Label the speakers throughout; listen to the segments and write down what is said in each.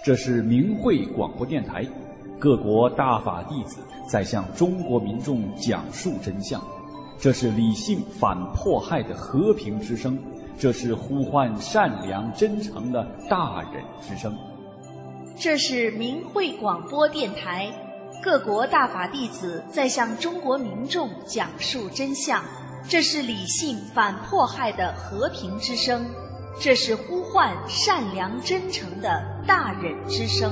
Speaker 1: 这是明慧广播电台，各国大法弟子在向中国民众讲述真相。这是理性反迫害的和平之声，这是呼唤善良真诚的大忍之声。
Speaker 2: 这是明慧广播电台，各国大法弟子在向中国民众讲述真相。这是理性反迫害的和平之声，这是呼唤善良真诚的大忍之声。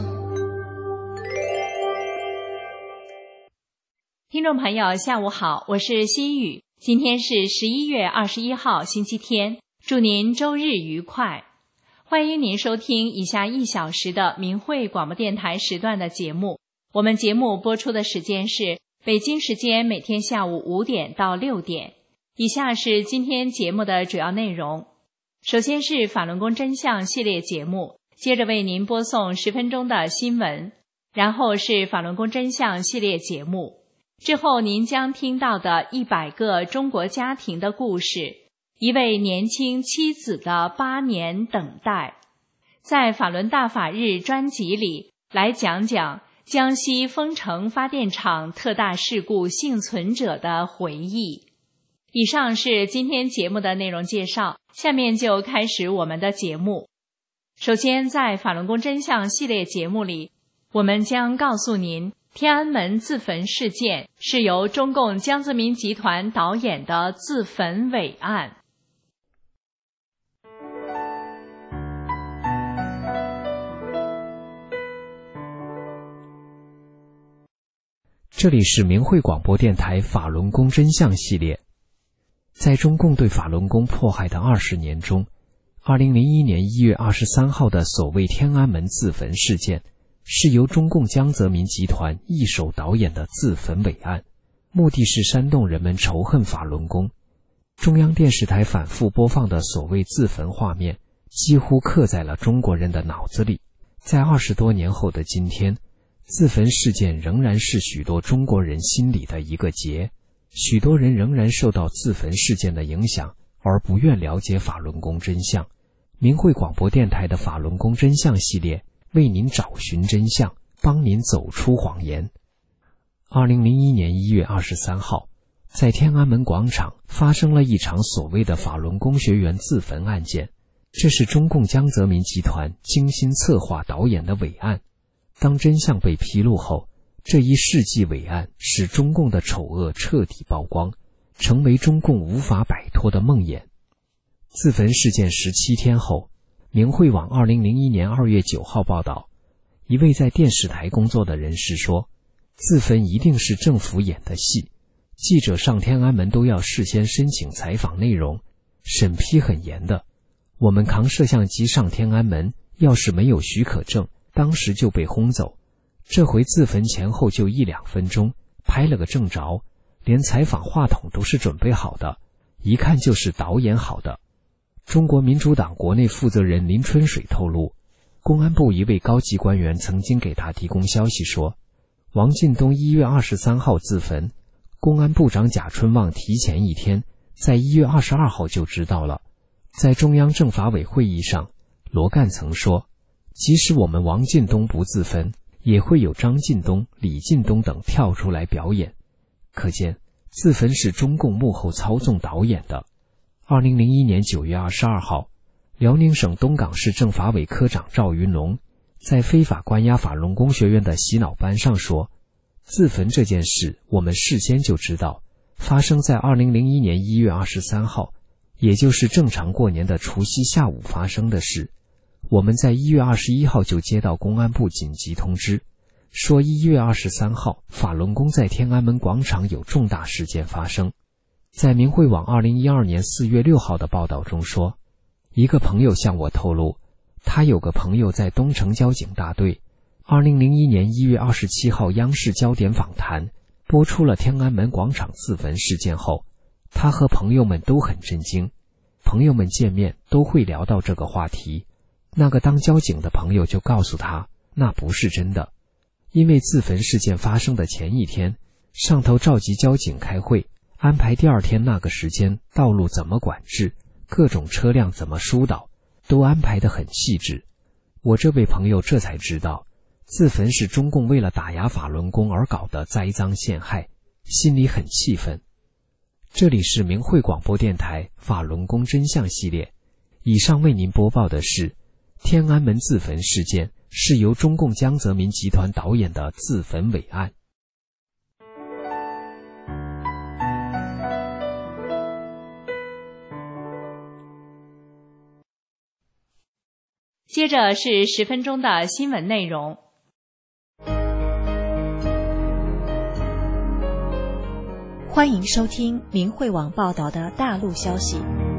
Speaker 3: 听众朋友下午好，我是心雨，今天是11月21号星期天，祝您周日愉快。欢迎您收听以下1小时的明慧广播电台时段的节目。我们节目播出的时间是北京时间每天下午5点到6点。以下是今天节目的主要内容。首先是法轮功真相系列节目，接着为您播送10分钟的新闻，然后是法轮功真相系列节目。之后您将听到的100个中国家庭的故事，一位年轻妻子的8年等待。在法轮大法日专辑里来讲讲江西丰城发电厂特大事故幸存者的回忆。以上是今天节目的内容介绍，下面就开始我们的节目。首先，在法轮功真相系列节目里，我们将告诉您天安门自焚事件是由中共江泽民集团导演的自焚伟案。
Speaker 4: 这里是明慧广播电台法轮功真相系列。在中共对法轮功迫害的20年中，2001年1月23号的所谓天安门自焚事件，是由中共江泽民集团一手导演的自焚伟案，目的是煽动人们仇恨法轮功。中央电视台反复播放的所谓自焚画面，几乎刻在了中国人的脑子里。在20多年后的今天，自焚事件仍然是许多中国人心里的一个结。许多人仍然受到自焚事件的影响，而不愿了解法轮功真相。明慧广播电台的法轮功真相系列为您找寻真相，帮您走出谎言。2001年1月23号，在天安门广场发生了一场所谓的法轮功学员自焚案件，这是中共江泽民集团精心策划导演的伟案。当真相被披露后，这一世纪伟案使中共的丑恶彻底曝光，成为中共无法摆脱的梦魇。自焚事件17天后，明慧网2001年2月9号报道，一位在电视台工作的人士说，自焚一定是政府演的戏，记者上天安门都要事先申请采访内容，审批很严的。我们扛摄像机上天安门，要是没有许可证，当时就被轰走。这回自焚前后就1-2分钟，拍了个正着，连采访话筒都是准备好的，一看就是导演好的。中国民主党国内负责人林春水透露，公安部一位高级官员曾经给他提供消息说，王进东1月23号自焚，公安部长贾春旺提前1天，在1月22号就知道了。在中央政法委会议上，罗干曾说，即使我们王进东不自焚，也会有张近东、李近东等跳出来表演。可见自焚是中共幕后操纵导演的。2001年9月22号，辽宁省东港市政法委科长赵云龙在非法关押法轮功学员的洗脑班上说，自焚这件事我们事先就知道，发生在2001年1月23号，也就是正常过年的除夕下午发生的事。我们在1月21号就接到公安部紧急通知，说1月23号法轮功在天安门广场有重大事件发生。在明慧网2012年4月6号的报道中说，一个朋友向我透露，他有个朋友在东城交警大队。2001年1月27号央视焦点访谈播出了天安门广场自焚事件后，他和朋友们都很震惊，朋友们见面都会聊到这个话题。那个当交警的朋友就告诉他，那不是真的，因为自焚事件发生的前1天，上头召集交警开会，安排第2天那个时间道路怎么管制，各种车辆怎么疏导，都安排得很细致。 我这位朋友这才知道，自焚是中共为了打压法轮功而搞的栽赃陷害，心里很气愤。这里是明慧广播电台法轮功真相系列，以上为您播报的是天安门自焚事件是由中共江泽民集团导演的自焚伪案。
Speaker 3: 接着是10分钟的新闻内容。
Speaker 2: 欢迎收听明慧网报道的大陆消息。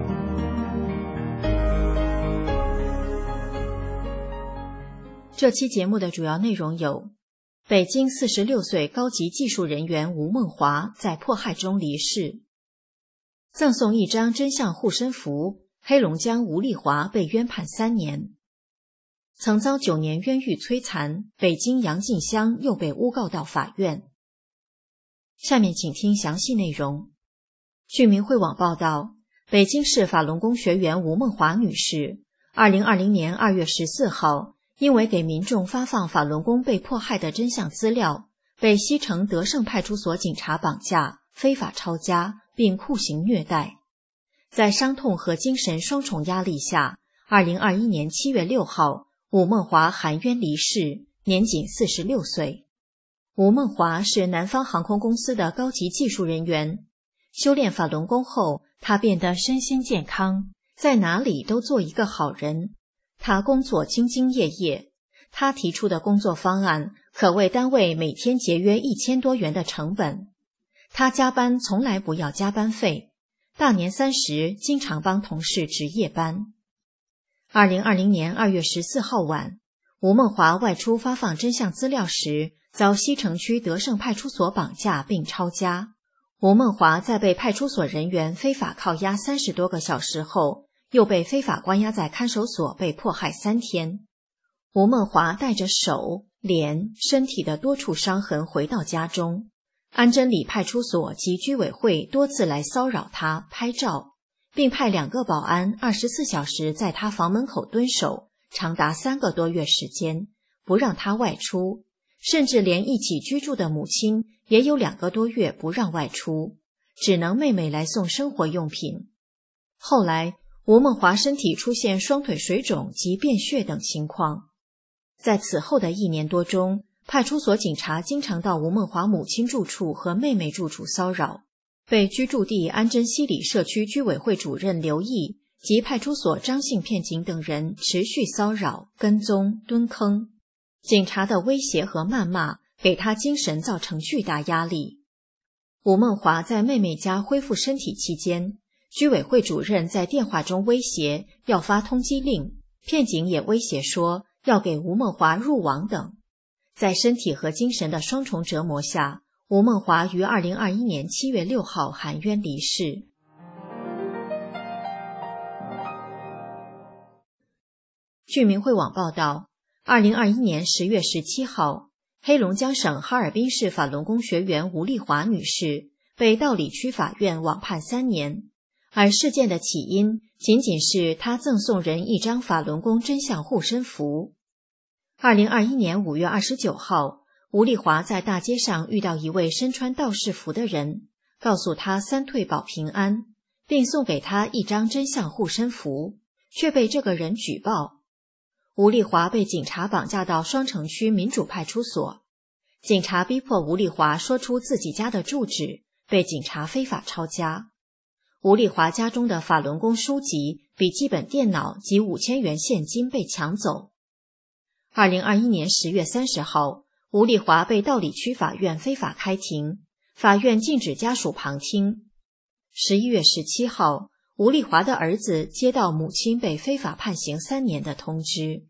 Speaker 2: 这期节目的主要内容有：北京46岁高级技术人员吴梦华在迫害中离世；赠送一张真相护身符，黑龙江吴丽华被冤判3年；曾遭9年冤狱摧残，北京杨进香又被诬告到法院。下面请听详细内容。据明慧网报道，北京市法轮功学员吴梦华女士2020年2月14号因为给民众发放法轮功被迫害的真相资料，被西城德胜派出所警察绑架、非法抄家并酷刑虐待。在伤痛和精神双重压力下，2021年7月6号，吴梦华含冤离世，年仅46岁。吴梦华是南方航空公司的高级技术人员，修炼法轮功后，他变得身心健康，在哪里都做一个好人。他工作兢兢业业，他提出的工作方案可为单位每天节约1000多元的成本。他加班从来不要加班费，大年30经常帮同事值夜班。2020年2月14号晚，吴梦华外出发放真相资料时，遭西城区德胜派出所绑架并抄家。吴梦华在被派出所人员非法铐押30多个小时后，又被非法关押在看守所被迫害3天。吴梦华带着手、脸、身体的多处伤痕回到家中，安贞里派出所及居委会多次来骚扰他拍照，并派2个保安24小时在他房门口蹲守，长达3个多月时间，不让他外出，甚至连一起居住的母亲也有2个多月不让外出，只能妹妹来送生活用品。后来，吴梦华身体出现双腿水肿及便血等情况。在此后的1年多中，派出所警察经常到吴梦华母亲住处和妹妹住处骚扰，被居住地安贞西里社区居委会主任刘毅及派出所张姓片警等人持续骚扰、跟踪、蹲坑。警察的威胁和谩骂给他精神造成巨大压力。吴梦华在妹妹家恢复身体期间，居委会主任在电话中威胁要发通缉令，片警也威胁说要给吴梦华入网等。在身体和精神的双重折磨下，吴梦华于2021年7月6号含冤离世。据明慧网报道，2021年10月17号，黑龙江省哈尔滨市法轮功学员吴丽华女士被道里区法院网判3年，而事件的起因仅仅是她赠送人一张法轮功真相护身符。2021年5月29号，吴丽华在大街上遇到一位身穿道士服的人，告诉他3退保平安，并送给他一张真相护身符，却被这个人举报。吴丽华被警察绑架到双城区民主派出所，警察逼迫吴丽华说出自己家的住址，被警察非法抄家。吴丽华家中的法轮功书籍、笔记本电脑及5000元现金被抢走。2021年10月30号，吴丽华被道里区法院非法开庭，法院禁止家属旁听。11月17号，吴丽华的儿子接到母亲被非法判刑3年的通知。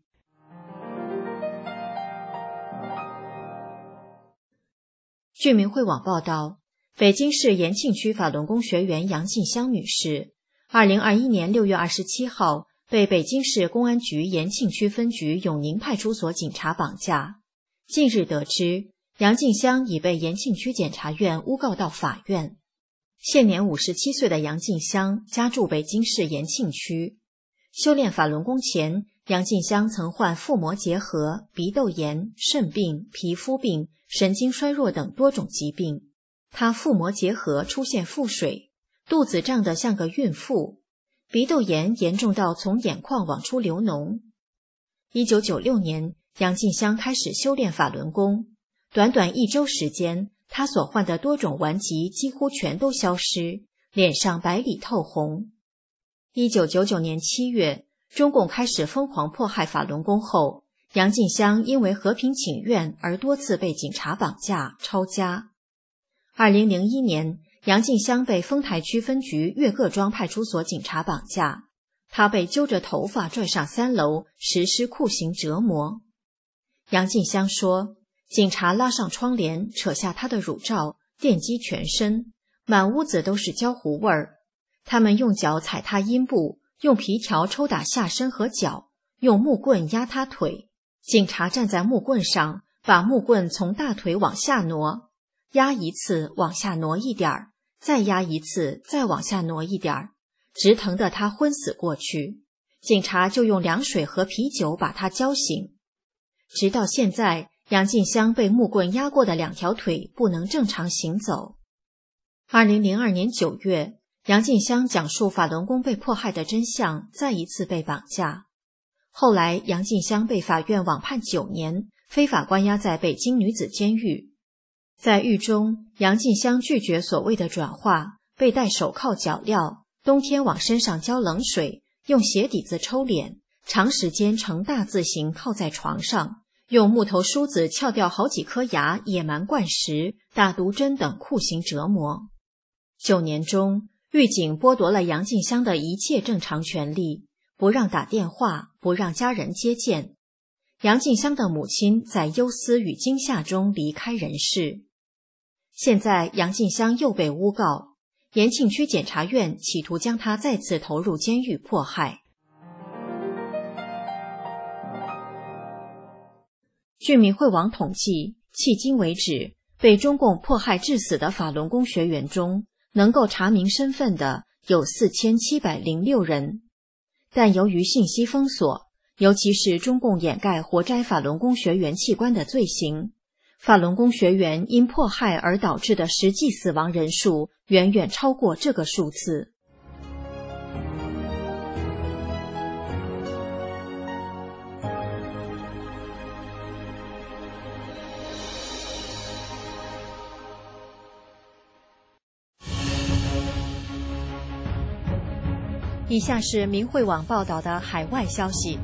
Speaker 2: 据明慧网报道，北京市延庆区法轮功学员杨进香女士2021年6月27号被北京市公安局延庆区分局永宁派出所警察绑架。近日得知，杨进香已被延庆区检察院诬告到法院。现年57岁的杨进香家住北京市延庆区，修炼法轮功前，
Speaker 5: 杨进香曾患腹膜结核、鼻窦炎、肾病、皮肤病、神经衰弱等多种疾病。他腹膜结核出现腹水，肚子胀得像个孕妇，鼻窦炎严重到从眼眶往出流脓。1996年，杨进香开始修炼法轮功，短短1周时间，他所患的多种顽疾几乎全都消失，脸上白里透红。1999年7月，中共开始疯狂迫害法轮功后，杨进香因为和平请愿而多次被警察绑架、抄家。2001年，杨进香被丰台区分局岳各庄派出所警察绑架，他被揪着头发拽上3楼，实施酷刑折磨。杨进香说，警察拉上窗帘，扯下他的乳罩，电击全身，满屋子都是焦糊味儿。他们用脚踩他阴部，用皮条抽打下身和脚，用木棍压他腿。警察站在木棍上，把木棍从大腿往下挪，压一次往下挪一点儿，再压一次再往下挪一点儿，直疼得他昏死过去。警察就用凉水和啤酒把他浇醒。直到现在，杨进香被木棍压过的2条腿不能正常行走。2002年9月，杨进香讲述法轮功被迫害的真相，再一次被绑架。后来杨进香被法院网判9年，非法关押在北京女子监狱。在狱中，杨进香拒绝所谓的转化，被戴手铐脚镣，冬天往身上浇冷水，用鞋底子抽脸，长时间呈大字形靠在床上，用木头梳子撬掉好几颗牙，野蛮灌食，打毒针等酷刑折磨。9年中，狱警剥夺了杨进香的一切正常权利，不让打电话，不让家人接见。杨进香的母亲在忧思与惊吓中离开人世。现在杨进香又被诬告，延庆区检察院企图将他再次投入监狱迫害。据民会网统计，迄今为止，被中共迫害致死的法轮功学员中，能够查明身份的有4706人。但由于信息封锁，尤其是中共掩盖活摘法轮功学员器官的罪行，法轮功学员因迫害而导致的实际死亡人数远远超过这个数字。以下是民会网报道的海外消息，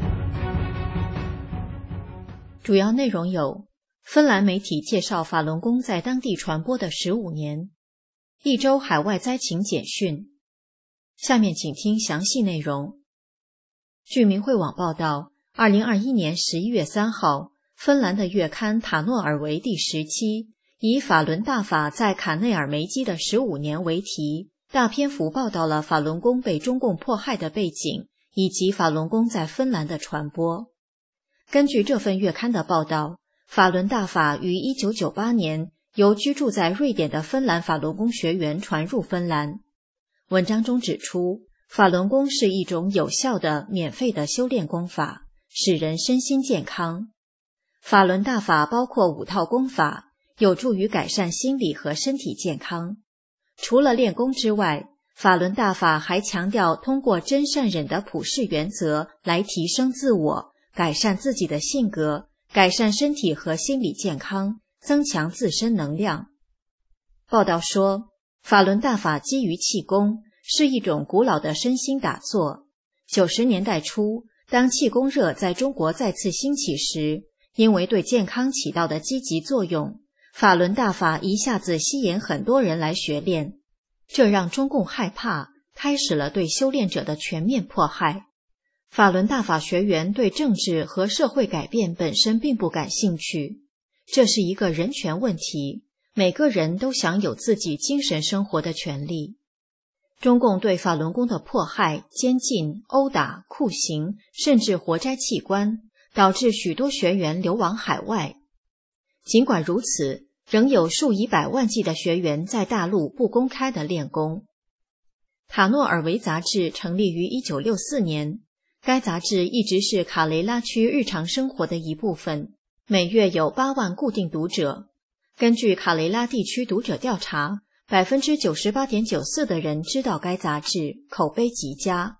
Speaker 5: 主要内容有：芬兰媒体介绍法轮功在当地传播的15年，1周海外灾情简讯。下面请听详细内容。据民会网报道，2021年11月3号，芬兰的月刊《塔诺尔维》第10期以法轮大法在卡内尔梅基的15年为题，大篇幅报道了法轮功被中共迫害的背景，以及法轮功在芬兰的传播。根据这份月刊的报道，法轮大法于1998年由居住在瑞典的芬兰法轮功学员传入芬兰。文章中指出，法轮功是一种有效的、免费的修炼功法，使人身心健康。法轮大法包括5套功法，有助于改善心理和身体健康。除了练功之外，法轮大法还强调通过真善忍的普世原则来提升自我，改善自己的性格，改善身体和心理健康，增强自身能量。报道说，法轮大法基于气功，是一种古老的身心打坐。90年代初，当气功热在中国再次兴起时，因为对健康起到的积极作用，法轮大法一下子吸引很多人来学练，这让中共害怕，开始了对修炼者的全面迫害。法轮大法学员对政治和社会改变本身并不感兴趣，这是一个人权问题，每个人都享有自己精神生活的权利。中共对法轮功的迫害、监禁、殴打、酷刑，甚至活摘器官，导致许多学员流亡海外。尽管如此，仍有数以百万计的学员在大陆不公开地练功。塔诺尔维杂志成立于1964年， 该杂志一直是卡雷拉区日常生活的一部分，每月有8万固定读者。根据卡雷拉地区读者调查， 98.94% 的人知道该杂志，口碑极佳。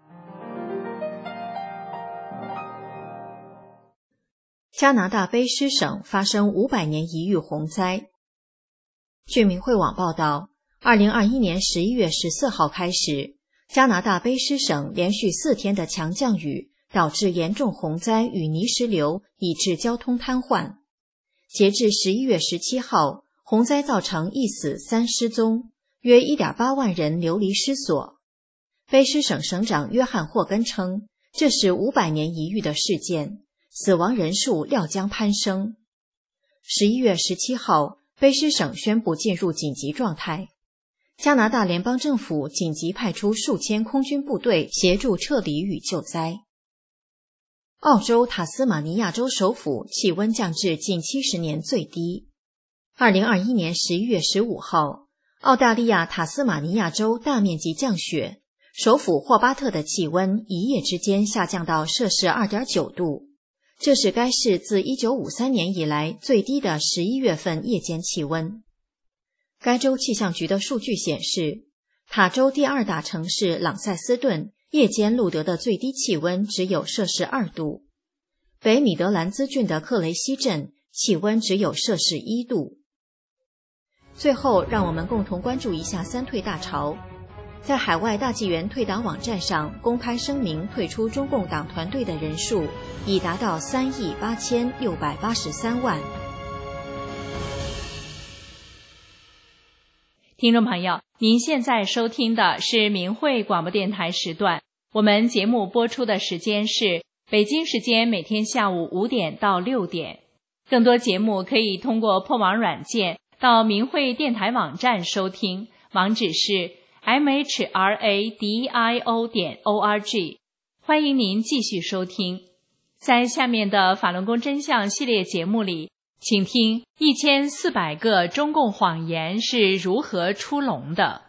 Speaker 5: 加拿大卑诗省发生500年一遇洪灾。据明慧网报道，2021年11月14号开始，加拿大卑诗省连续4天的强降雨导致严重洪灾与泥石流，以致交通瘫痪。截至11月17号，洪灾造成1死3失踪，约 1.8 万人流离失所。卑诗省省长约翰霍根称，这是500年一遇的事件，死亡人数料将攀升。11月17号，卑诗省宣布进入紧急状态。加拿大联邦政府紧急派出数千空军部队协助撤离与救灾。澳洲塔斯马尼亚州首府气温降至近70年最低。2021年11月15号，澳大利亚塔斯马尼亚州大面积降雪，首府霍巴特的气温一夜之间下降到摄氏 2.9 度，这是该市自1953年以来最低的11月份夜间气温。该州气象局的数据显示，塔州第2大城市朗塞斯顿夜间录得的最低气温只有摄氏2度，北米德兰兹郡的克雷西镇气温只有摄氏1度。最后，让我们共同关注一下3退大潮。在海外大纪元退党网站上公开声明退出中共党团队的人数已达到3.8683亿。
Speaker 3: 听众朋友，您现在收听的是明慧广播电台时段，我们节目播出的时间是北京时间每天下午5点到6点。更多节目可以通过破网软件到明慧电台网站收听，网址是 mhradio.org。 欢迎您继续收听。在下面的法轮功真相系列节目里，请听1400个中共谎言是如何出笼的。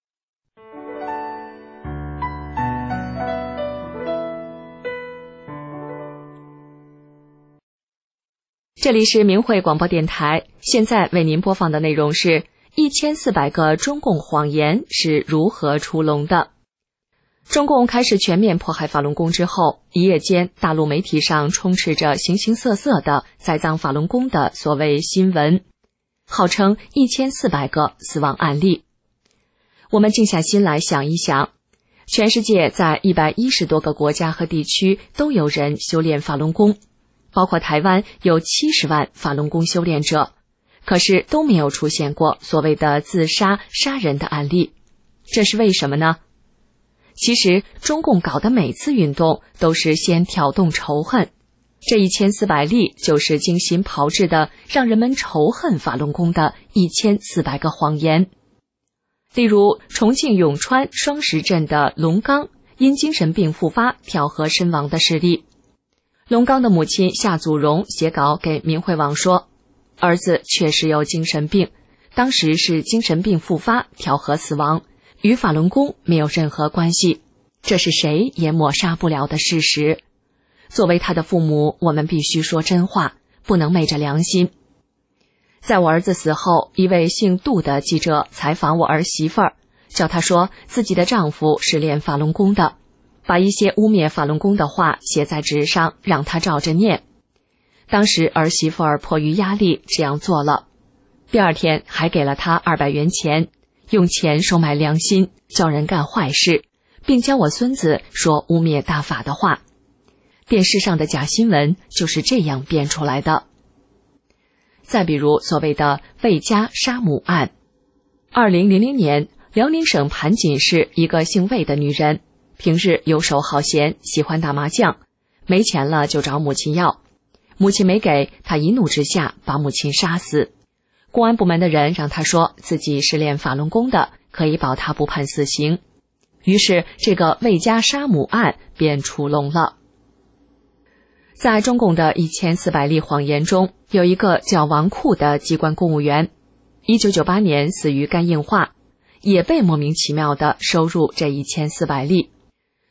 Speaker 6: 这里是明慧广播电台，现在为您播放的内容是1400个中共谎言是如何出笼的。中共开始全面迫害法轮功之后，一夜间大陆媒体上充斥着形形色色的栽赃法轮功的所谓新闻，号称1400个死亡案例。我们静下心来想一想，全世界在110多个国家和地区都有人修炼法轮功，包括台湾有70万法轮功修炼者，可是都没有出现过所谓的自杀杀人的案例，这是为什么呢？其实中共搞的每次运动都是先挑动仇恨，这1400例就是精心炮制的让人们仇恨法轮功的1400个谎言。例如重庆永川双石镇的龙刚因精神病复发跳河身亡的事例。龙刚的母亲夏祖荣写稿给明慧网说，儿子确实有精神病，当时是精神病复发跳河死亡，与法轮功没有任何关系，这是谁也抹杀不了的事实。作为他的父母，我们必须说真话，不能昧着良心。在我儿子死后，一位姓杜的记者采访我儿媳妇儿，叫她说自己的丈夫是练法轮功的，把一些污蔑法轮功的话写在纸上，让她照着念。当时儿媳妇儿迫于压力这样做了，第二天还给了她200元钱，用钱收买良心，叫人干坏事，并教我孙子说污蔑大法的话。电视上的假新闻就是这样编出来的。再比如所谓的魏家杀母案。2000年，辽宁省盘锦市一个姓魏的女人，平日游手好闲，喜欢打麻将，没钱了就找母亲要，母亲没给，她一怒之下把母亲杀死。公安部门的人让她说自己是练法轮功的，可以保她不判死刑。于是这个魏家杀母案便出笼了。在中共的1400例谎言中，有一个叫王库的机关公务员，1998年死于肝硬化，也被莫名其妙地收入这1400例。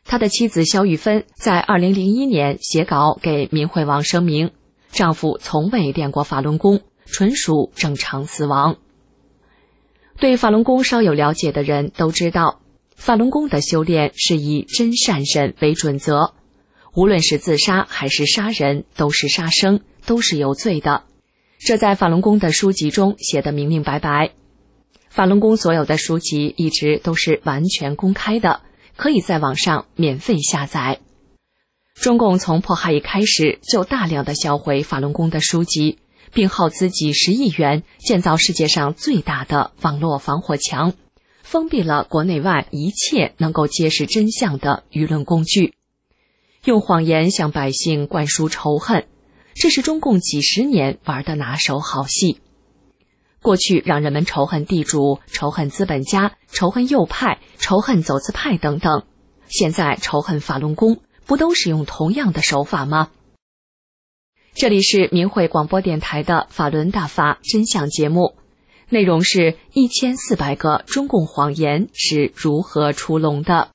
Speaker 6: 他的妻子萧玉芬在2001年写稿给明慧网声明，丈夫从未练过法轮功，纯属正常死亡。对法轮功稍有了解的人都知道，法轮功的修炼是以真善忍为准则，无论是自杀还是杀人，都是杀生，都是有罪的。这在法轮功的书籍中写得明明白白。法轮功所有的书籍一直都是完全公开的，可以在网上免费下载。中共从迫害一开始就大量的销毁法轮功的书籍，并耗资几十亿元建造世界上最大的网络防火墙，封闭了国内外一切能够揭示真相的舆论工具，用谎言向百姓灌输仇恨，这是中共几十年玩的拿手好戏。过去让人们仇恨地主、仇恨资本家、仇恨右派、仇恨走资派等等，现在仇恨法轮功，不都是用同样的手法吗？这里是明慧广播电台的法轮大法真相节目，内容是1400个中共谎言是如何出笼的。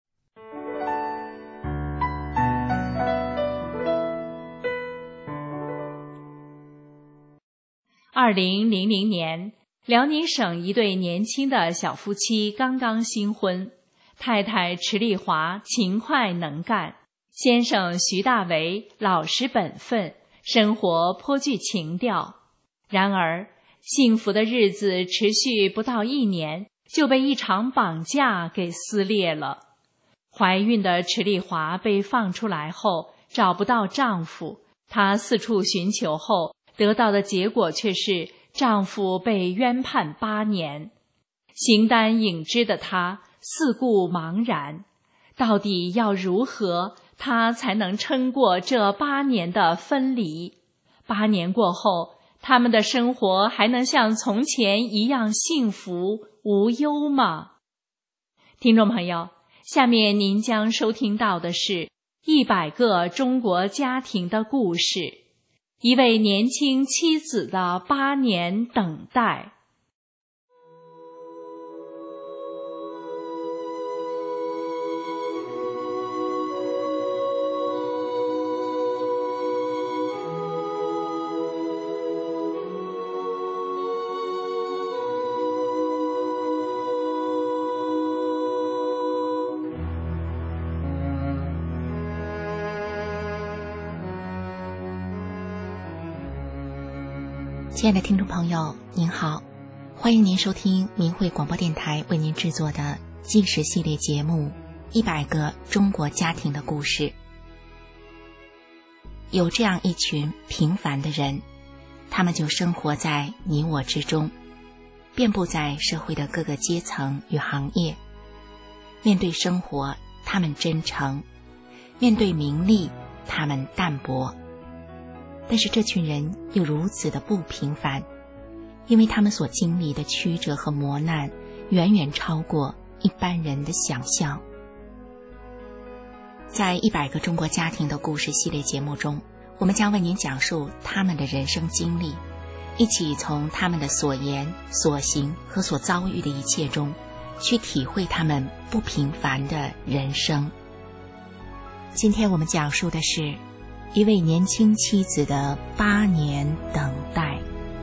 Speaker 3: 2000年，辽宁省一对年轻的小夫妻刚刚新婚，太太池丽华勤快能干，先生徐大为老实本分，生活颇具情调。然而，幸福的日子持续不到1年，就被一场绑架给撕裂了。怀孕的池丽华被放出来后，找不到丈夫，她四处寻求后，得到的结果却是丈夫被冤判8年。形单影只的她四顾茫然，到底要如何她才能撑过这8年的分离？8年过后，他们的生活还能像从前一样幸福无忧吗？听众朋友，下面您将收听到的是100个中国家庭的故事，一位年轻妻子的8年等待。
Speaker 5: 亲爱的听众朋友，您好，欢迎您收听明慧广播电台为您制作的纪实系列节目《100个中国家庭的故事》。有这样一群平凡的人，他们就生活在你我之中，遍布在社会的各个阶层与行业。面对生活，他们真诚；面对名利，他们淡泊。但是这群人又如此的不平凡，因为他们所经历的曲折和磨难远远超过一般人的想象。在100个中国家庭的故事系列节目中，我们将为您讲述他们的人生经历，一起从他们的所言、所行和所遭遇的一切中，去体会他们不平凡的人生。今天我们讲述的是一位年轻妻子的8年等待。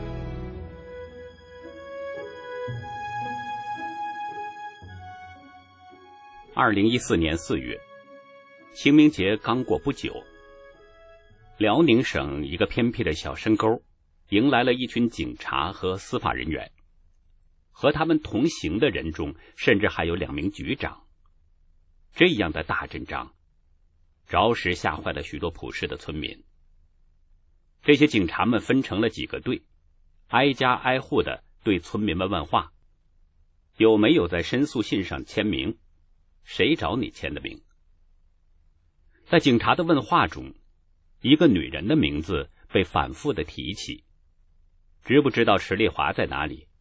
Speaker 7: 2014年4月，清明节刚过不久，辽宁省一个偏僻的小深沟迎来了一群警察和司法人员，和他们同行的人中甚至还有2名局长。这样的大阵仗着实吓坏了许多朴实的村民。这些警察们分成了几个队，挨家挨户的对村民们问话：有没有在申诉信上签名？谁找你签的名？在警察的问话中，一个女人的名字被反复的提起，知不知道池丽华在哪里？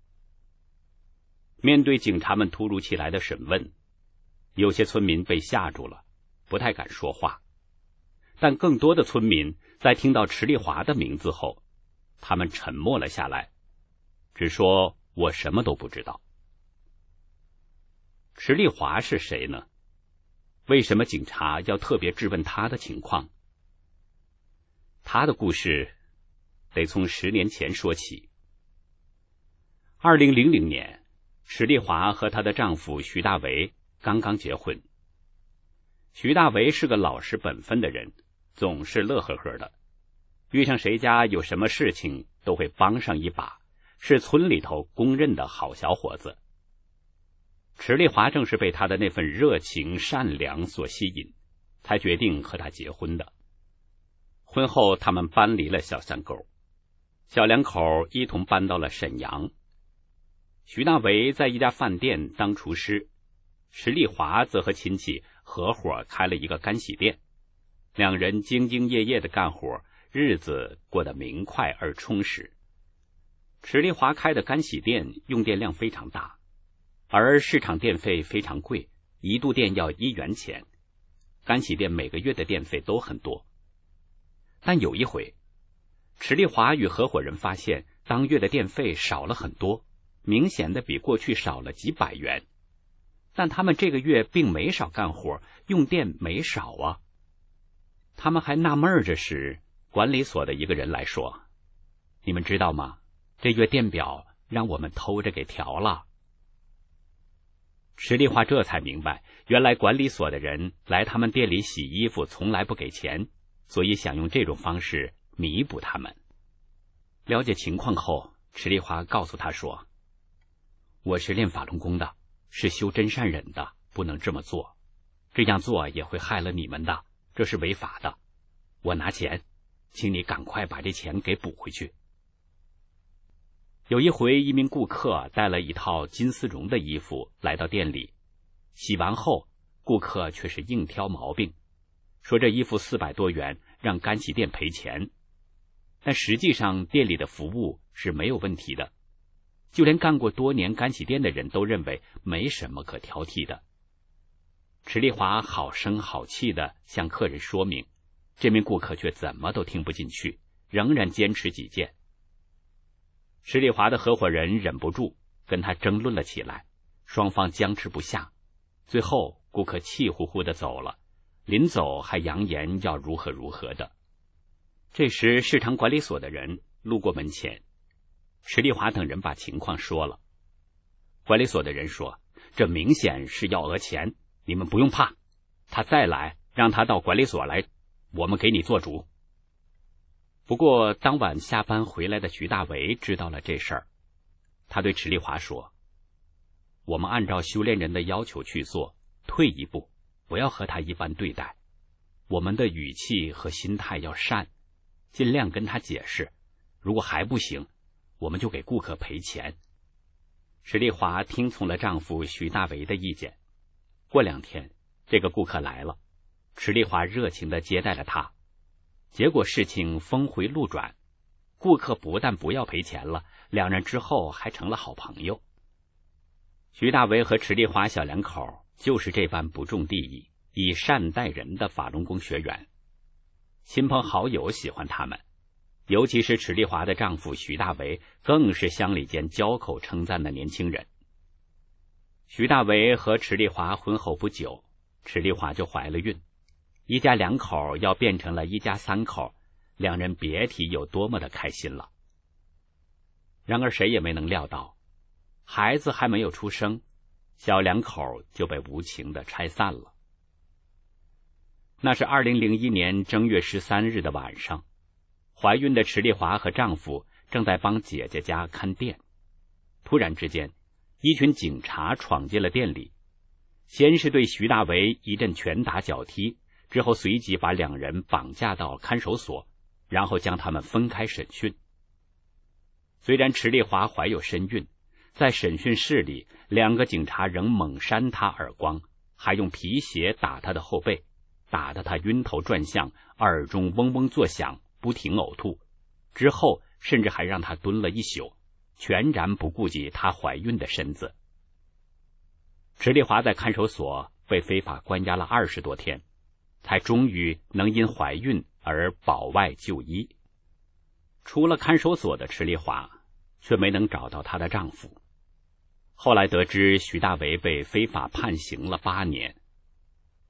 Speaker 7: 面对警察们突如其来的审问，有些村民被吓住了，不太敢说话。但更多的村民在听到池丽华的名字后，他们沉默了下来，只说我什么都不知道。池丽华是谁呢？ 为什么警察要特别质问他的情况？他的故事得从10年前说起。2000年，池丽华和她的丈夫徐大为刚刚结婚。徐大为是个老实本分的人，总是乐呵呵的，遇上谁家有什么事情都会帮上一把，是村里头公认的好小伙子。池丽华正是被他的那份热情善良所吸引，才决定和他结婚的。婚后他们搬离了小山沟，小两口一同搬到了沈阳。徐大为在一家饭店当厨师，池丽华则和亲戚合伙开了一个干洗店，两人兢兢业业的干活，日子过得明快而充实。池丽华开的干洗店用电量非常大，而市场电费非常贵，一度电要1元钱，干洗店每个月的电费都很多。但有一回，池丽华与合伙人发现当月的电费少了很多，明显的比过去少了几百元。但他们这个月并没少干活，用电没少啊。他们还纳闷着时，管理所的一个人来说：“你们知道吗？这月电表让我们偷着给调了。”池丽华这才明白，原来管理所的人来他们店里洗衣服从来不给钱，所以想用这种方式弥补他们。了解情况后，池丽华告诉他说：“我是练法轮功的，是修真善忍的，不能这么做，这样做也会害了你们的，这是违法的。我拿钱，请你赶快把这钱给补回去。”有一回，一名顾客带了一套金丝绒的衣服来到店里，洗完后，顾客却是硬挑毛病，说这衣服400多元，让干洗店赔钱。但实际上店里的服务是没有问题的，就连干过多年干洗店的人都认为没什么可挑剔的。池丽华好声好气地向客人说明，这名顾客却怎么都听不进去，仍然坚持己见。池丽华的合伙人忍不住跟他争论了起来，双方僵持不下，最后顾客气呼呼地走了，临走还扬言要如何如何的。这时市场管理所的人路过门前，池丽华等人把情况说了。管理所的人说：“这明显是要讹钱，你们不用怕，他再来让他到管理所来，我们给你做主。”不过当晚下班回来的徐大为知道了这事儿，他对池丽华说：“我们按照修炼人的要求去做，退一步，不要和他一般对待，我们的语气和心态要善，尽量跟他解释，如果还不行，我们就给顾客赔钱。”池丽华听从了丈夫徐大为的意见。过2天，这个顾客来了，池丽华热情地接待了他。结果事情峰回路转，顾客不但不要赔钱了，两人之后还成了好朋友。徐大为和池丽华小两口就是这般不重利益，以善待人的法轮功学员。亲朋好友喜欢他们，尤其是池丽华的丈夫徐大为，更是乡里间交口称赞的年轻人。徐大为和池丽华婚后不久，池丽华就怀了孕，一家2口要变成了一家3口，两人别提有多么的开心了。然而谁也没能料到，孩子还没有出生，小2口就被无情地拆散了。那是2001年正月13日的晚上，怀孕的池丽华和丈夫正在帮姐姐家看店，突然之间，一群警察闯进了店里，先是对徐大为一阵拳打脚踢，之后随即把两人绑架到看守所，然后将他们分开审讯。虽然池丽华怀有身孕，在审讯室里，2个警察仍猛扇她耳光，还用皮鞋打她的后背，打得她晕头转向，耳中嗡嗡作响，不停呕吐，之后甚至还让她蹲了一宿，全然不顾及她怀孕的身子。池丽华在看守所被非法关押了20多天，才终于能因怀孕而保外就医。出了看守所的池丽华却没能找到她的丈夫。后来得知徐大为被非法判刑了8年。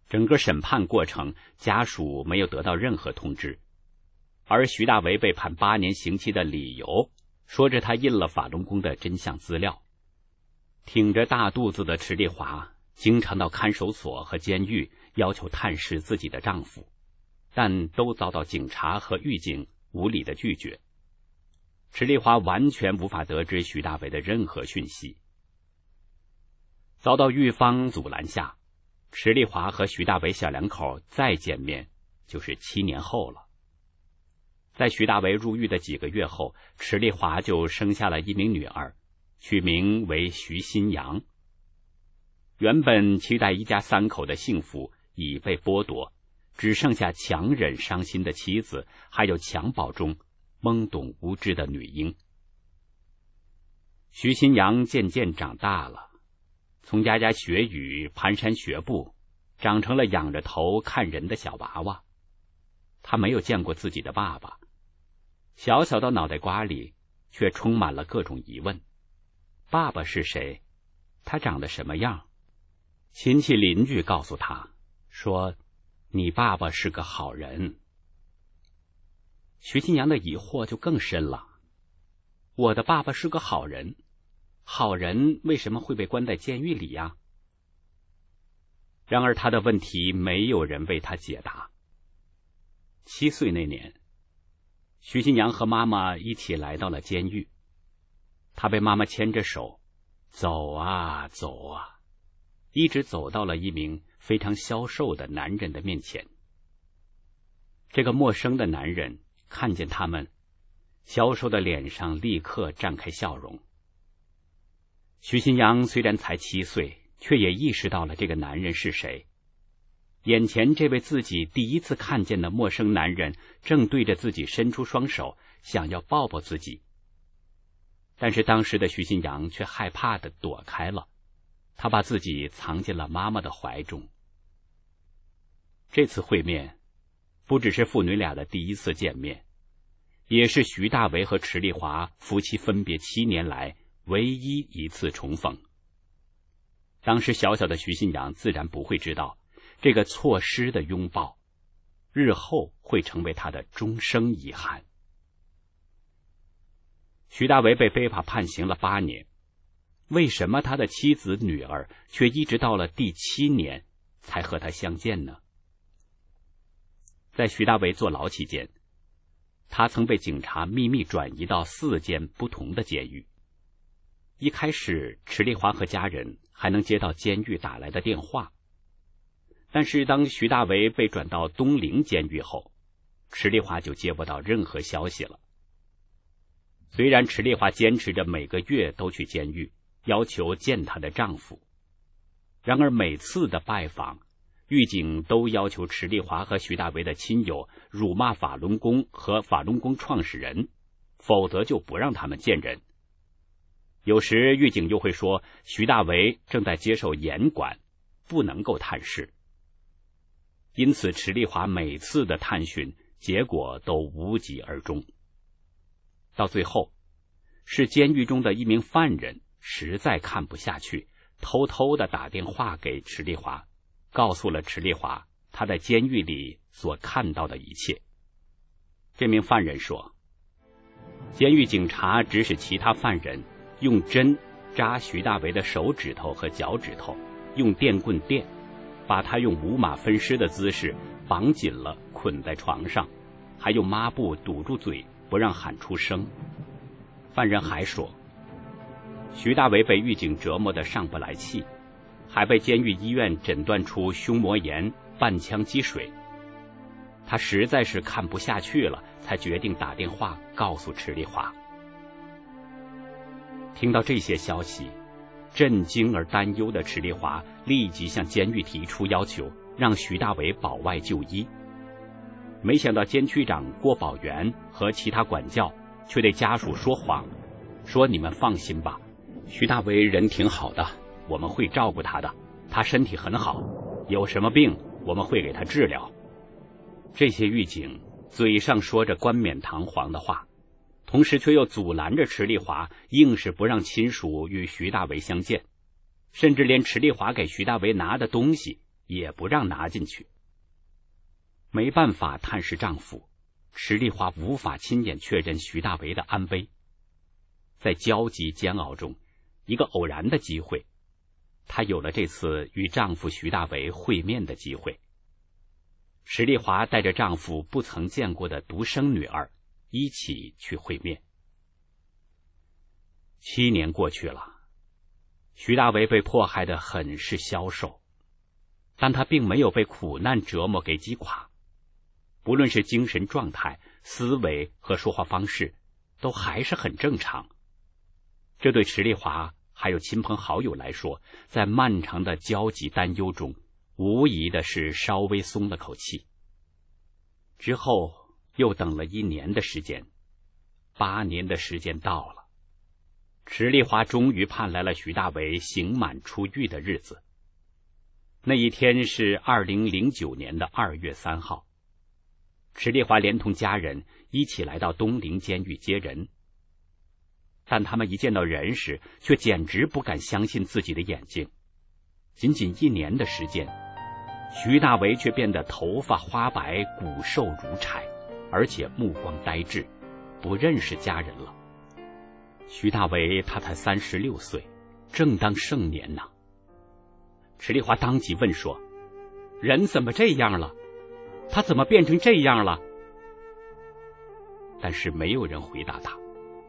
Speaker 7: 整个审判过程，家属没有得到任何通知，而徐大为被判8年刑期的理由，说着他印了法轮功的真相资料。挺着大肚子的池丽华经常到看守所和监狱要求探视自己的丈夫，但都遭到警察和狱警无理的拒绝。池丽华完全无法得知徐大为的任何讯息。遭到狱方阻拦下，池丽华和徐大为小两口再见面就是7年后了。在徐大为入狱的几个月后，池丽华就生下了一名女儿，取名为徐新阳。原本期待一家3口的幸福已被剥夺，只剩下强忍伤心的妻子，还有襁褓中懵懂无知的女婴。徐新阳渐渐长大了，从家家学语、蹒跚学步，长成了仰着头看人的小娃娃。他没有见过自己的爸爸，小小的脑袋瓜里却充满了各种疑问：爸爸是谁？他长得什么样？亲戚邻居告诉他说，你爸爸是个好人。徐新阳的疑惑就更深了，我的爸爸是个好人，好人为什么会被关在监狱里呀？然而他的问题没有人为他解答。7岁那年，徐新阳和妈妈一起来到了监狱，他被妈妈牵着手走啊走啊，一直走到了一名非常消瘦的男人的面前。这个陌生的男人看见他们，消瘦的脸上立刻绽开笑容。徐新阳虽然才7岁，却也意识到了这个男人是谁。眼前这位自己第一次看见的陌生男人正对着自己伸出双手，想要抱抱自己。但是当时的徐新阳却害怕地躲开了，他把自己藏进了妈妈的怀中。这次会面不只是父女俩的第一次见面，也是徐大为和池丽华夫妻分别7年来唯一一次重逢。当时小小的徐新阳自然不会知道，这个错失的拥抱日后会成为他的终生遗憾。徐大为被非法判刑了8年，为什么他的妻子女儿却一直到了第7年才和他相见呢？在徐大为坐牢期间，他曾被警察秘密转移到4间不同的监狱。一开始，池丽华和家人还能接到监狱打来的电话，但是当徐大为被转到东陵监狱后，池丽华就接不到任何消息了。虽然池丽华坚持着每个月都去监狱，要求见她的丈夫，然而每次的拜访，狱警都要求池丽华和徐大为的亲友辱骂法轮功和法轮功创始人，否则就不让他们见人。有时狱警又会说徐大为正在接受严管，不能够探视。因此池丽华每次的探讯结果都无疾而终。到最后，是监狱中的一名犯人实在看不下去，偷偷地打电话给池丽华，告诉了池丽华他在监狱里所看到的一切。这名犯人说，监狱警察指使其他犯人用针扎徐大为的手指头和脚趾头，用电棍电，把他用五马分尸的姿势绑紧了，捆在床上，还用抹布堵住嘴，不让喊出声。犯人还说，徐大为被狱警折磨得上不来气，还被监狱医院诊断出胸膜炎、半腔积水。他实在是看不下去了，才决定打电话告诉池丽华。听到这些消息，震惊而担忧的池丽华立即向监狱提出要求，让徐大为保外就医。没想到监区长郭宝元和其他管教却对家属说谎，说你们放心吧，徐大为人挺好的，我们会照顾他的，他身体很好，有什么病我们会给他治疗。这些狱警嘴上说着冠冕堂皇的话，同时却又阻拦着池丽华，硬是不让亲属与徐大为相见，甚至连池丽华给徐大为拿的东西也不让拿进去。没办法探视丈夫，池丽华无法亲眼确认徐大为的安危。在焦急煎熬中，一个偶然的机会，她有了这次与丈夫徐大为会面的机会。池丽华带着丈夫不曾见过的独生女儿一起去会面。7年过去了，徐大为被迫害得很是消瘦，但他并没有被苦难折磨给击垮，不论是精神状态、思维和说话方式，都还是很正常。这对池丽华还有亲朋好友来说，在漫长的焦急担忧中，无疑的是稍微松了口气。之后又等了1年的时间，8年的时间到了，池丽华终于盼来了徐大为刑满出狱的日子。那一天是2009年的2月3号，池丽华连同家人一起来到东陵监狱接人。但他们一见到人时，却简直不敢相信自己的眼睛。仅仅1年的时间，徐大为却变得头发花白，骨瘦如柴，而且目光呆滞，不认识家人了。徐大为他才36岁，正当盛年呢。池丽华当即问说：“人怎么这样了？他怎么变成这样了？”但是没有人回答他。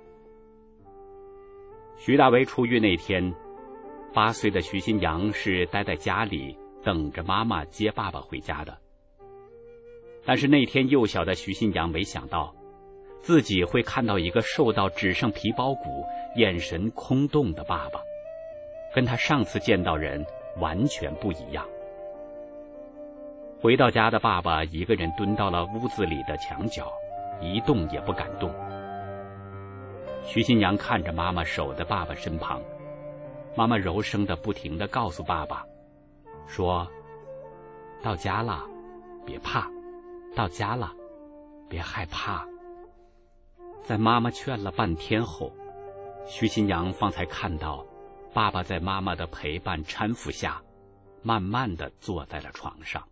Speaker 7: 徐大为出狱那天，8岁的徐新阳是待在家里等着妈妈接爸爸回家的。但是那天幼小的徐新阳没想到，自己会看到一个瘦到只剩皮包骨、眼神空洞的爸爸，跟他上次见到人完全不一样。回到家的爸爸一个人蹲到了屋子里的墙角，一动也不敢动。徐新阳看着妈妈守在爸爸身旁，妈妈柔声的不停地告诉爸爸说：“到家了，别怕，到家了，别害怕。”在妈妈劝了半天后，徐新阳方才看到爸爸在妈妈的陪伴搀扶下，慢慢地坐在了床上。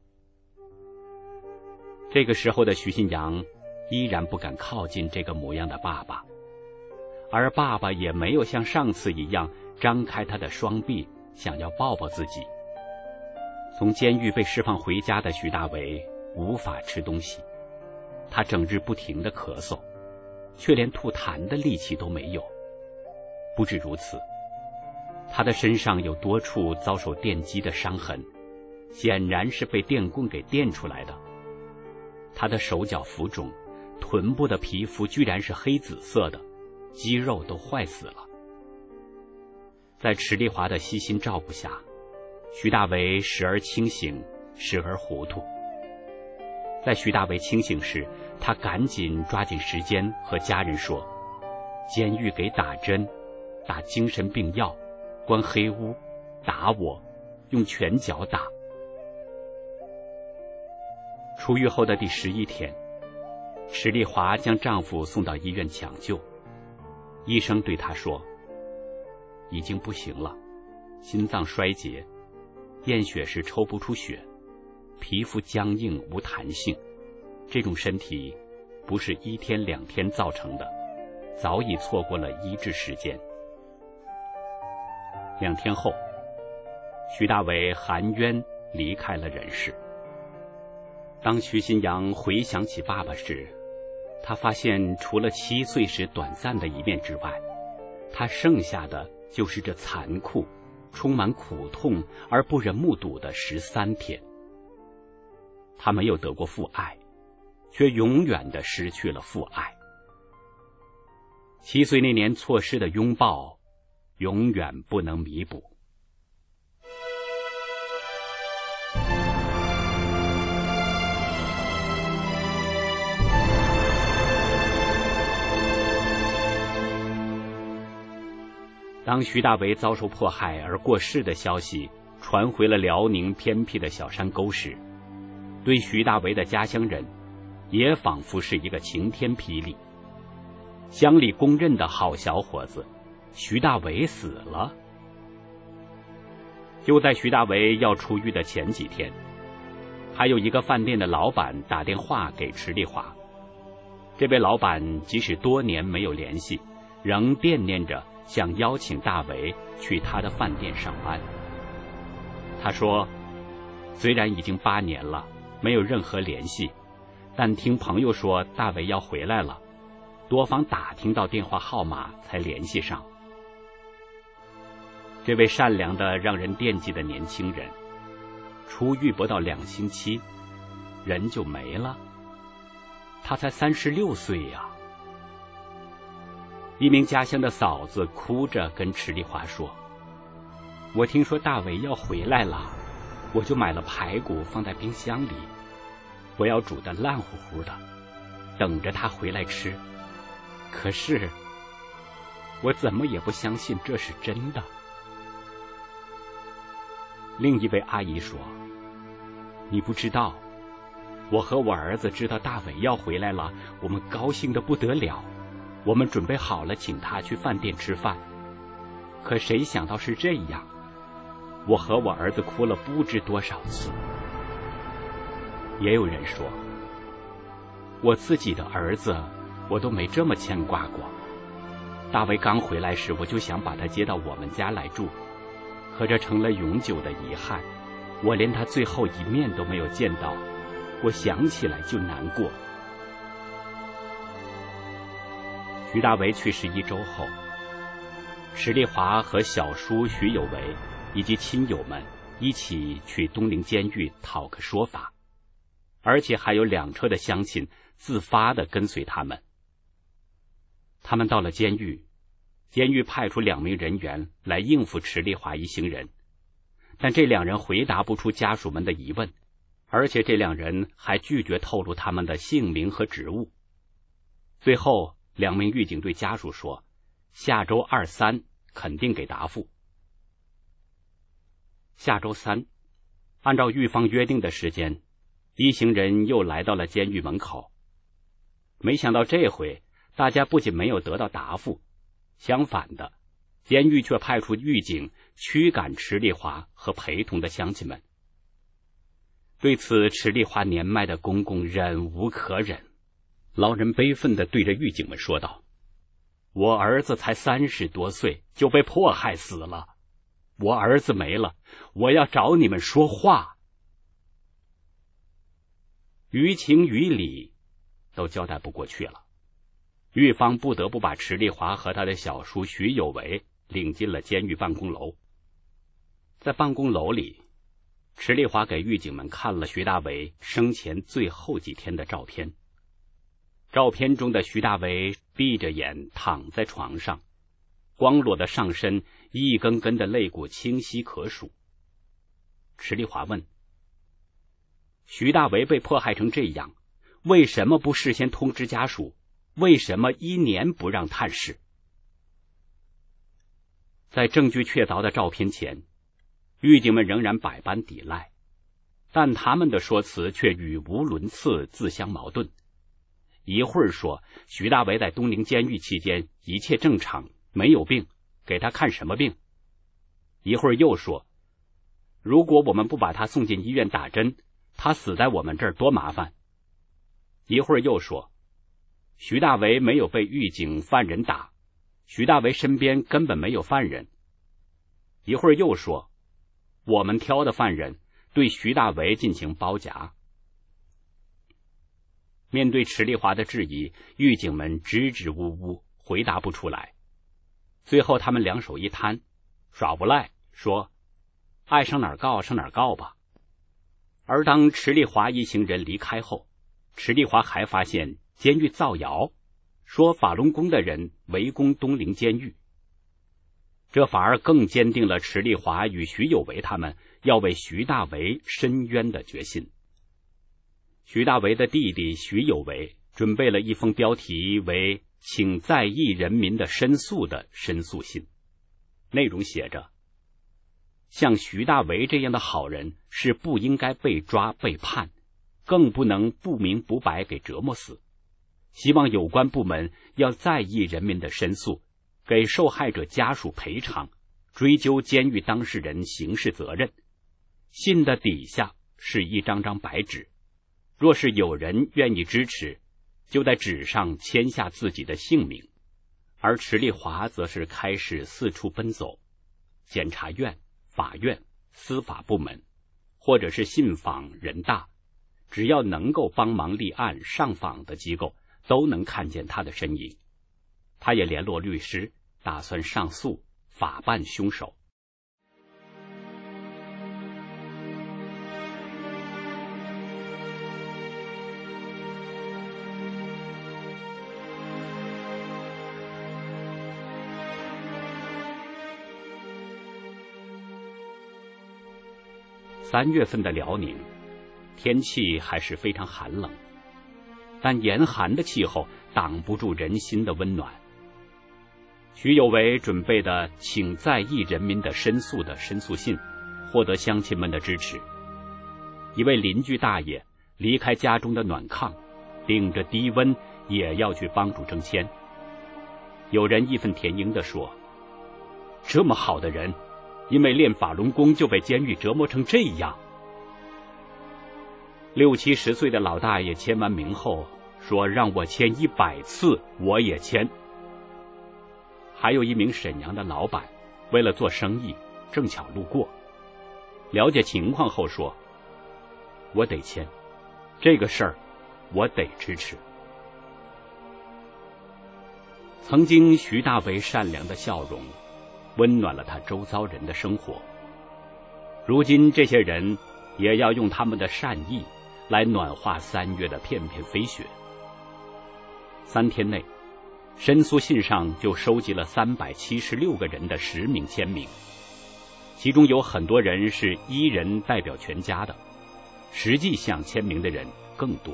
Speaker 7: 这个时候的徐新阳依然不敢靠近这个模样的爸爸，而爸爸也没有像上次一样张开他的双臂，想要抱抱自己。从监狱被释放回家的徐大为无法吃东西，他整日不停地咳嗽，却连吐痰的力气都没有。不止如此，他的身上有多处遭受电击的伤痕，显然是被电棍给电出来的。他的手脚浮肿，臀部的皮肤居然是黑紫色的，肌肉都坏死了。在池丽华的悉心照顾下，徐大为时而清醒，时而糊涂。在徐大为清醒时，他赶紧抓紧时间和家人说：“监狱给打针，打精神病药，关黑屋，打我，用拳脚打。”出狱后的第11天，池丽华将丈夫送到医院抢救。医生对她说：“已经不行了，心脏衰竭，验血时抽不出血，皮肤僵硬无弹性，这种身体不是1天2天造成的，早已错过了医治时间。”2天后，徐大为含冤离开了人世。当徐新阳回想起爸爸时，他发现除了7岁时短暂的一面之外，他剩下的就是这残酷、充满苦痛而不忍目睹的13天。他没有得过父爱，却永远地失去了父爱。7岁那年错失的拥抱，永远不能弥补。当徐大为遭受迫害而过世的消息传回了辽宁偏僻的小山沟时，对徐大为的家乡人也仿佛是一个晴天霹雳。乡里公认的好小伙子徐大为死了。 就在徐大为要出狱的前几天，还有一个饭店的老板打电话给池丽华。这位老板即使多年没有联系，仍惦念着想邀请大为去他的饭店上班。他说，虽然已经8年了，没有任何联系，但听朋友说大为要回来了，多方打听到电话号码才联系上。这位善良的让人惦记的年轻人，出狱不到2星期，人就没了。他才36岁呀。一名家乡的嫂子哭着跟池丽华说，我听说大为要回来了，我就买了排骨放在冰箱里，我要煮得烂乎乎的，等着他回来吃。可是我怎么也不相信这是真的。另一位阿姨说，你不知道，我和我儿子知道大伟要回来了，我们高兴得不得了，我们准备好了请他去饭店吃饭。可谁想到是这样，我和我儿子哭了不知多少次。也有人说，我自己的儿子我都没这么牵挂过。大伟刚回来时，我就想把他接到我们家来住，可这成了永久的遗憾，我连他最后一面都没有见到，我想起来就难过。徐大为去世1周后，池丽华和小叔徐有为以及亲友们一起去东陵监狱讨个说法，而且还有2车的乡亲自发地跟随他们。他们到了监狱，监狱派出2名人员来应付池丽华一行人，但这2人回答不出家属们的疑问，而且这2人还拒绝透露他们的姓名和职务。最后2名狱警对家属说，下周2、3肯定给答复。下周3，按照狱方约定的时间，一行人又来到了监狱门口。没想到这回大家不仅没有得到答复，相反的，监狱却派出狱警驱赶池丽华和陪同的乡亲们。对此，池丽华年迈的公公忍无可忍，老人悲愤地对着狱警们说道，我儿子才30多岁就被迫害死了，我儿子没了，我要找你们说话。于情于理都交代不过去了，狱方不得不把池丽华和他的小叔徐有为领进了监狱办公楼。在办公楼里，池丽华给狱警们看了徐大为生前最后几天的照片。照片中的徐大为闭着眼躺在床上，光裸的上身，一根根的肋骨清晰可数。池丽华问，徐大为被迫害成这样，为什么不事先通知家属？为什么1年不让探视？在证据确凿的照片前，狱警们仍然百般抵赖，但他们的说辞却语无伦次，自相矛盾。一会儿说徐大为在东陵监狱期间一切正常，没有病，给他看什么病？一会儿又说，如果我们不把他送进医院打针，他死在我们这儿多麻烦。一会儿又说，徐大为没有被狱警犯人打，徐大为身边根本没有犯人。一会儿又说，我们挑的犯人对徐大为进行包夹。面对池丽华的质疑，狱警们支支吾吾，回答不出来。最后他们2手一摊，耍无赖，说爱上哪儿告上哪儿告吧。而当池丽华一行人离开后，池丽华还发现监狱造谣，说法轮功的人围攻东陵监狱，这反而更坚定了池丽华与徐有为他们要为徐大为申冤的决心。徐大为的弟弟徐有为准备了一封标题为“请在役人民的申诉”的申诉信，内容写着，像徐大为这样的好人是不应该被抓被判，更不能不明不白给折磨死，希望有关部门要在意人民的申诉，给受害者家属赔偿， 追究监狱当事人刑事责任。信的底下是一张张白纸，若是有人愿意支持，就在纸上签下自己的姓名。而池丽华则是开始四处奔走，检察院、法院、司法部门，或者是信访、人大，只要能够帮忙立案上访的机构，都能看见他的身影。他也联络律师，打算上诉，法办凶手。3月份的辽宁，天气还是非常寒冷，但严寒的气候挡不住人心的温暖。徐有为准备的请在役人民的申诉的申诉信，获得乡亲们的支持。一位邻居大爷离开家中的暖炕，顶着低温也要去帮助征签。有人义愤填膺地说，这么好的人，因为练法轮功就被监狱折磨成这样。60、70岁的老大爷签完名后说，让我签100次我也签。还有一名沈阳的老板，为了做生意正巧路过，了解情况后说，我得签，这个事儿我得支持。曾经徐大为善良的笑容温暖了他周遭人的生活，如今这些人也要用他们的善意来暖化3月的片片飞雪。3天内，申诉信上就收集了376个人的实名签名，其中有很多人是1人代表全家的，实际想签名的人更多。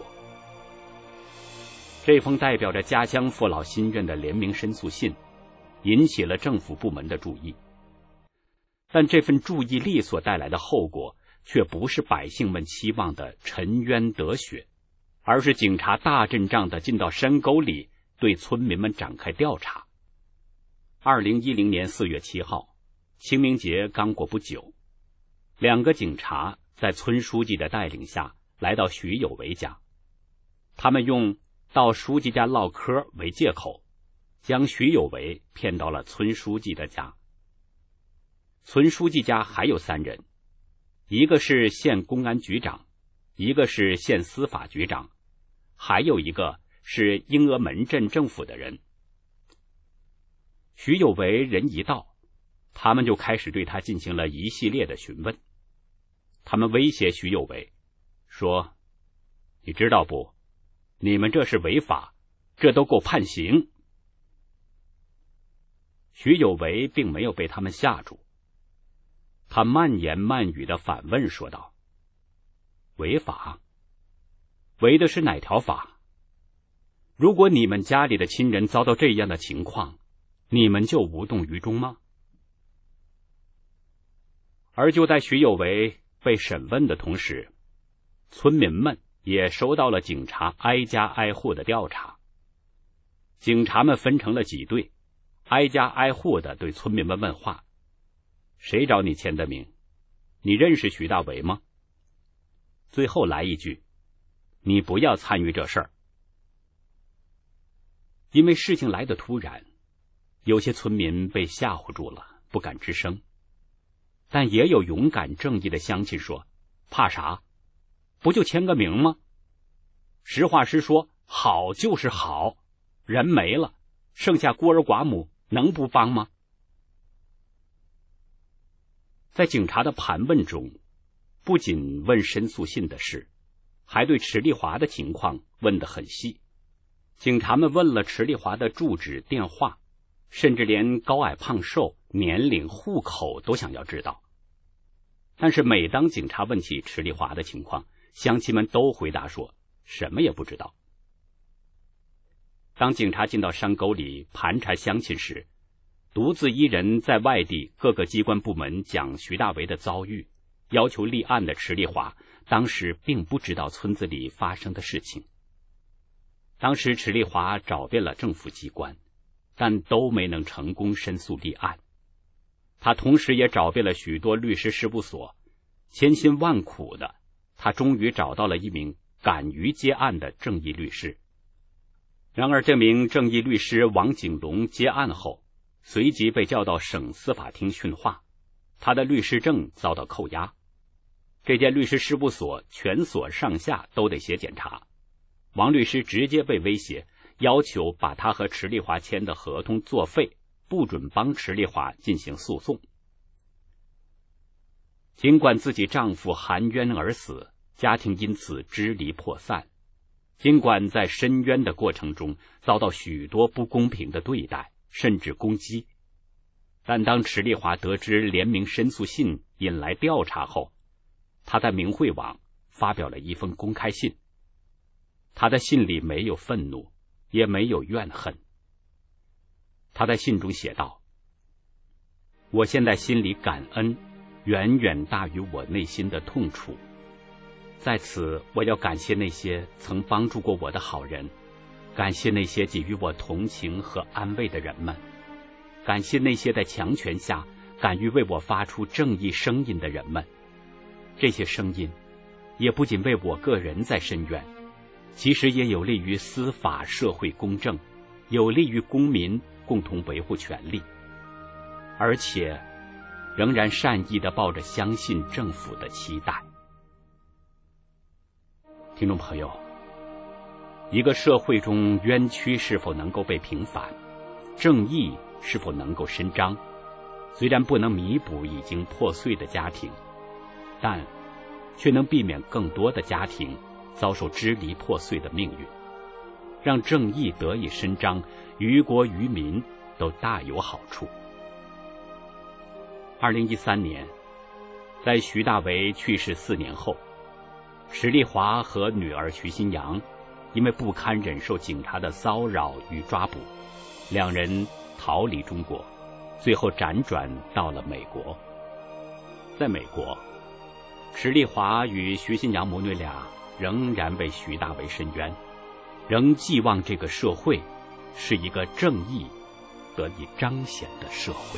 Speaker 7: 这封代表着家乡父老心愿的联名申诉信引起了政府部门的注意，但这份注意力所带来的后果却不是百姓们期望的沉冤得雪，而是警察大阵仗地进到山沟里对村民们展开调查。2010年4月7号，清明节刚过不久，2个警察在村书记的带领下来到徐有为家，他们用到书记家唠嗑为借口，将徐有为骗到了村书记的家。村书记家还有3人，一个是县公安局长，一个是县司法局长，还有一个是英峨门镇政府的人。徐有为人一到，他们就开始对他进行了一系列的询问。他们威胁徐有为说，你知道不，你们这是违法，这都够判刑。徐有为并没有被他们吓住，他慢言慢语地反问说道，违法？违的是哪条法？如果你们家里的亲人遭到这样的情况，你们就无动于衷吗？而就在徐有为被审问的同时，村民们也收到了警察挨家挨户的调查。警察们分成了几队，挨家挨户的对村民们问话，谁找你签的名？你认识徐大为吗？最后来一句，你不要参与这事儿。因为事情来得突然，有些村民被吓唬住了，不敢吱声。但也有勇敢正义的乡亲说，怕啥？不就签个名吗？实话实说，好就是好，人没了，剩下孤儿寡母，能不帮吗？在警察的盘问中，不仅问申诉信的事，还对池丽华的情况问得很细。警察们问了池丽华的住址、电话，甚至连高矮胖瘦、年龄、户口都想要知道。但是每当警察问起池丽华的情况，乡亲们都回答说什么也不知道。当警察进到山沟里盘查乡亲时，独自一人在外地各个机关部门讲徐大为的遭遇，要求立案的池丽华当时并不知道村子里发生的事情。当时池丽华找遍了政府机关，但都没能成功申诉立案。 他同时也找遍了许多律师事务所，千辛万苦的，他终于找到了一名敢于接案的正义律师。然而这名正义律师王景龙接案后，随即被叫到省司法厅训话，他的律师证遭到扣押。这间律师事务所全所上下都得写检查，王律师直接被威胁，要求把他和池丽华签的合同作废，不准帮池丽华进行诉讼。尽管自己丈夫含冤而死，家庭因此支离破散，尽管在申冤的过程中遭到许多不公平的对待，甚至攻击，但当池丽华得知联名申诉信引来调查后，他在明慧网发表了一封公开信。他的信里没有愤怒，也没有怨恨。他在信中写道：我现在心里感恩远远大于我内心的痛楚，在此我要感谢那些曾帮助过我的好人，感谢那些给予我同情和安慰的人们，感谢那些在强权下敢于为我发出正义声音的人们。这些声音也不仅为我个人在申冤，其实也有利于司法社会公正，有利于公民共同维护权利，而且仍然善意地抱着相信政府的期待。听众朋友，一个社会中冤屈是否能够被平反，正义是否能够伸张，虽然不能弥补已经破碎的家庭，但却能避免更多的家庭遭受支离破碎的命运，让正义得以伸张，于国于民都大有好处。2013年，在徐大为去世4年后，池丽华和女儿徐新阳因为不堪忍受警察的骚扰与抓捕，两人逃离中国，最后辗转到了美国。在美国，池丽华与徐新阳母女俩仍然为徐大为申冤，仍寄望这个社会是一个正义得以彰显的社会。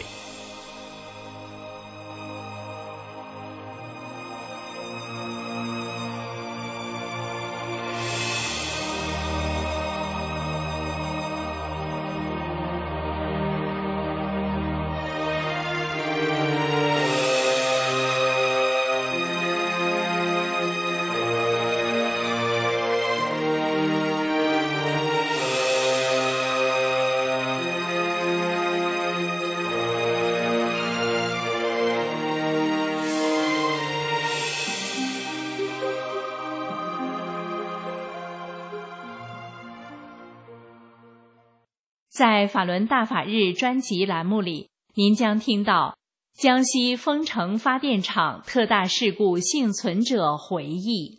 Speaker 3: 在法轮大法日专辑栏目里，您将听到江西丰城发电厂特大事故幸存者回忆。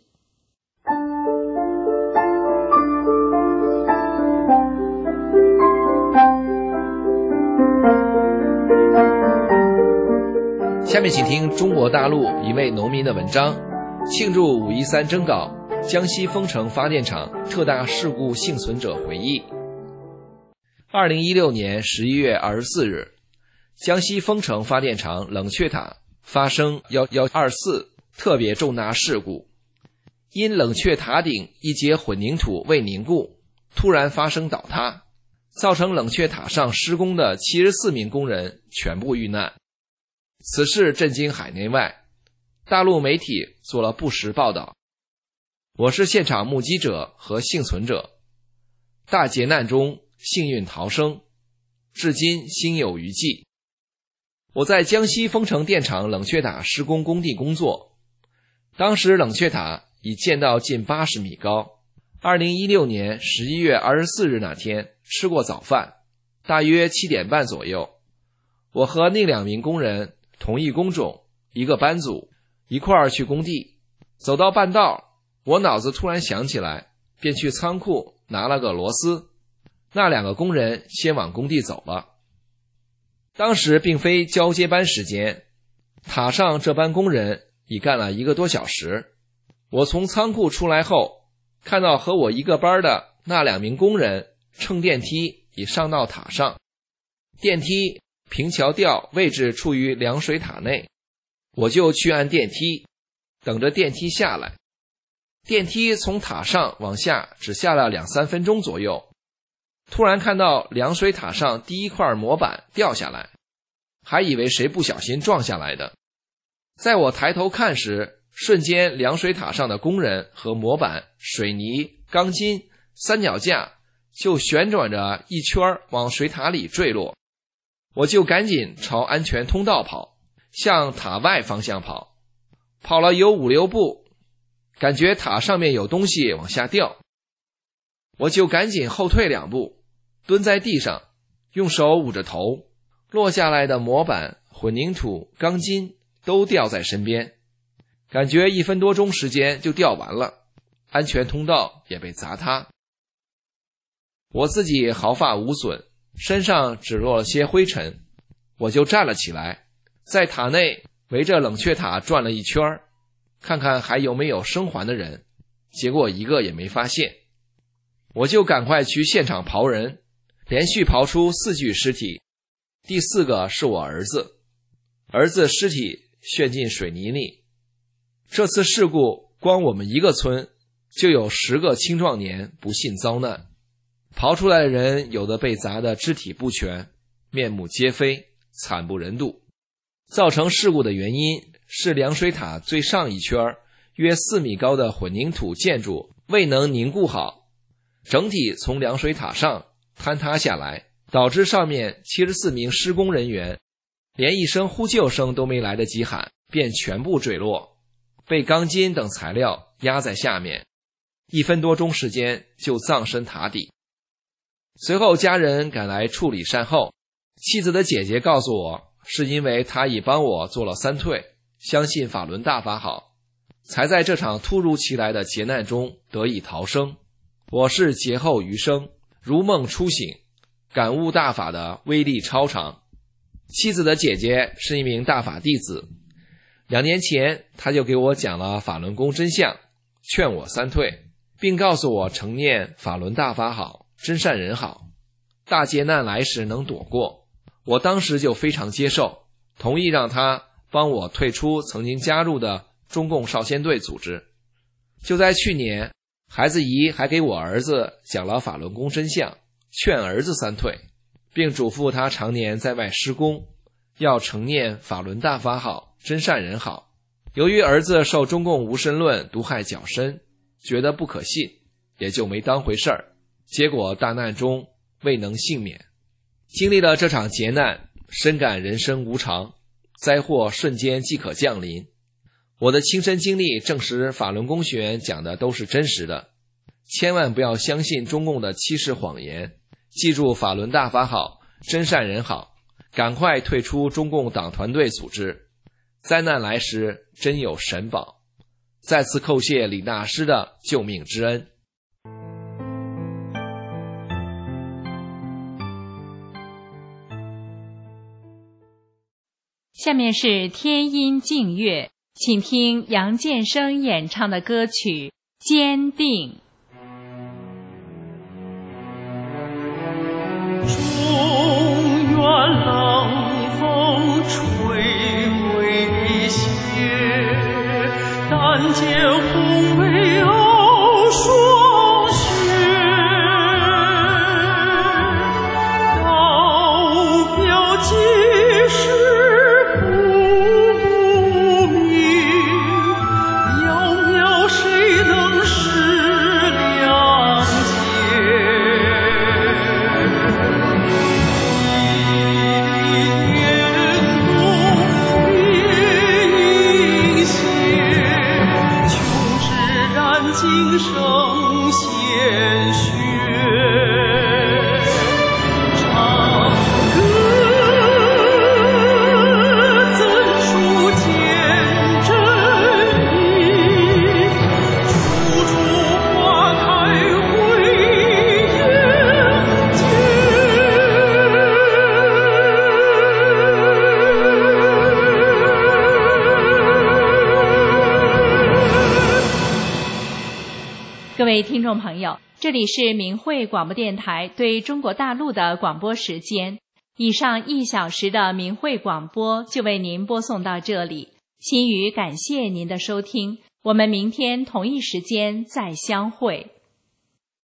Speaker 8: 下面请听中国大陆一位农民的文章，庆祝5.13征稿，江西丰城发电厂特大事故幸存者回忆。2016年11月24日，江西丰城发电厂冷却塔发生1124特别重大事故，因冷却塔顶一节混凝土未凝固，突然发生倒塌，造成冷却塔上施工的74名工人全部遇难。此事震惊海内外，大陆媒体做了不实报道。我是现场目击者和幸存者，大劫难中幸运逃生，至今心有余悸。我在江西丰城电厂冷却塔施工工地工作，当时冷却塔已建到近80米高。2016年11月24日那天吃过早饭，大约7点半左右，我和另2名工人同一工种一个班组一块儿去工地。走到半道，我脑子突然想起来，便去仓库拿了个螺丝。那2个工人先往工地走了。当时并非交接班时间，塔上这班工人已干了1个多小时。我从仓库出来后，看到和我一个班的那2名工人乘电梯已上到塔上，电梯平桥吊位置处于凉水塔内，我就去按电梯，等着电梯下来。电梯从塔上往下只下了2-3分钟左右，突然看到凉水塔上第一块模板掉下来，还以为谁不小心撞下来的。在我抬头看时，瞬间凉水塔上的工人和模板、水泥、钢筋、三脚架就旋转着一圈往水塔里坠落。我就赶紧朝安全通道跑，向塔外方向跑。跑了有5-6步，感觉塔上面有东西往下掉，我就赶紧后退2步，蹲在地上，用手捂着头。落下来的模板、混凝土、钢筋都掉在身边，感觉1分多钟时间就掉完了，安全通道也被砸塌。我自己毫发无损，身上只落了些灰尘，我就站了起来，在塔内围着冷却塔转了一圈，看看还有没有生还的人，结果一个也没发现。我就赶快去现场刨人，连续刨出4具尸体，第4个是我儿子，儿子尸体陷进水泥里。这次事故光我们一个村就有10个青壮年不幸遭难，刨出来的人有的被砸得肢体不全，面目皆非，惨不忍睹。造成事故的原因是凉水塔最上一圈约4米高的混凝土建筑未能凝固好，整体从凉水塔上坍塌下来，导致上面74名施工人员连一声呼救声都没来得及喊，便全部坠落，被钢筋等材料压在下面，1分多钟时间就葬身塔底。随后家人赶来处理善后，妻子的姐姐告诉我，是因为她已帮我做了3退，相信法轮大法好，才在这场突如其来的劫难中得以逃生。我是劫后余生，如梦初醒，感悟大法的威力超常。妻子的姐姐是一名大法弟子，2年前她就给我讲了法轮功真相，劝我3退，并告诉我常念法轮大法好，真善人好，大劫难来时能躲过。我当时就非常接受，同意让他帮我退出曾经加入的中共少先队组织。就在去年，孩子姨还给我儿子讲了法轮功真相，劝儿子3退，并嘱咐他常年在外施工，要常念法轮大法好，真善人好。由于儿子受中共无神论毒害较深，觉得不可信，也就没当回事儿，结果大难中未能幸免。经历了这场劫难，深感人生无常，灾祸瞬间即可降临。我的亲身经历证实法轮功学员讲的都是真实的，千万不要相信中共的欺世谎言，记住法轮大法好，真善人好，赶快退出中共党团队组织，灾难来时真有神保。再次叩谢李大师的救命之恩。
Speaker 3: 下面是天音净乐，请听杨建生演唱的歌曲《坚定》。
Speaker 9: 中原冷风吹未歇，但见红梅傲霜雪，道标几时
Speaker 3: 各位听众朋友，这里是明慧广播电台对中国大陆的广播时间。 以上1小时的明慧广播就为您播送到这里，心语感谢您的收听，我们明天同一时间再相会。